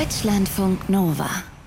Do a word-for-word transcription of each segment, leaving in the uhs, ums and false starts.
Deutschlandfunk Nova.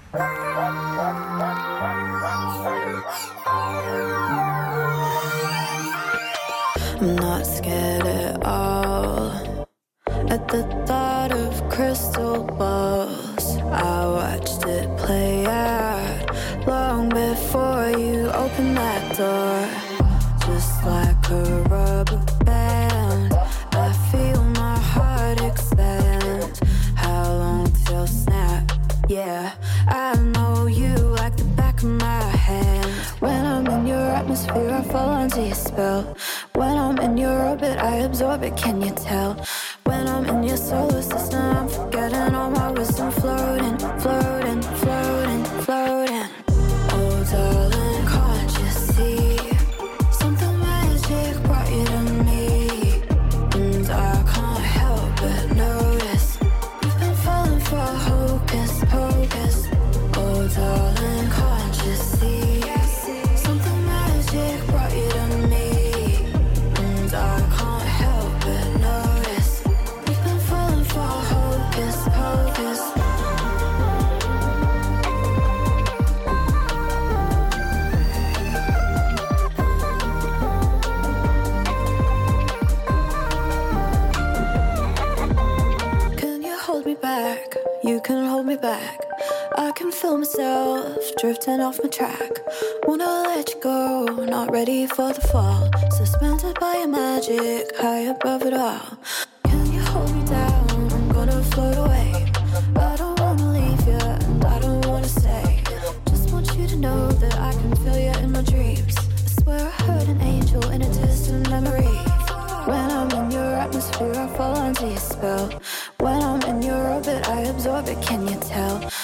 I'm not scared at all. At the thought of crystal balls, I watched it play out long before you opened that door. Just like a rubber band, I feel my heart expand. How long till snap? Yeah, I know you like the back of my hand. When I'm in your atmosphere, I fall under your spell. When I'm in your orbit, I absorb it, can you tell? When I'm in your solar system, I'm forgetting all my wisdom. Floating, floating, floating, floating. Oh darling, can't you see? Something magic brought you to me, and I can't help but notice we've been falling for hocus pocus. Oh darling, can't you see? Something magic brought you to me, and I can't help but notice we've been falling for hocus pocus. Can you hold me back? You can hold me back. I can feel myself drifting off my track. Wanna let you go, not ready for the fall. Suspended by your magic, high above it all. Can you hold me down? I'm gonna float away. I don't wanna leave you, and I don't wanna stay. Just want you to know that I can feel you in my dreams. I swear I heard an angel in a distant memory. When I'm in your atmosphere, I fall under your spell. When I'm in your orbit, I absorb it, can you tell?